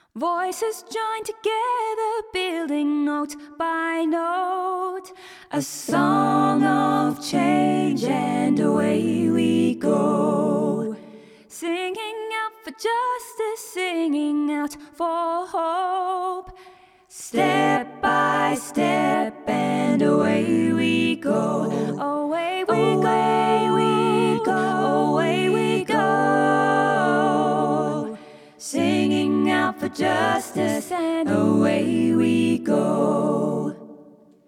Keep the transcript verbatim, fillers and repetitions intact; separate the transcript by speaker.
Speaker 1: Voices join together, building note by note, a song of change, and away we go. Singing out for justice, singing out for hope. Step by step, and away we go. Away we go, away we go, away we go. Singing out for justice, and away we go.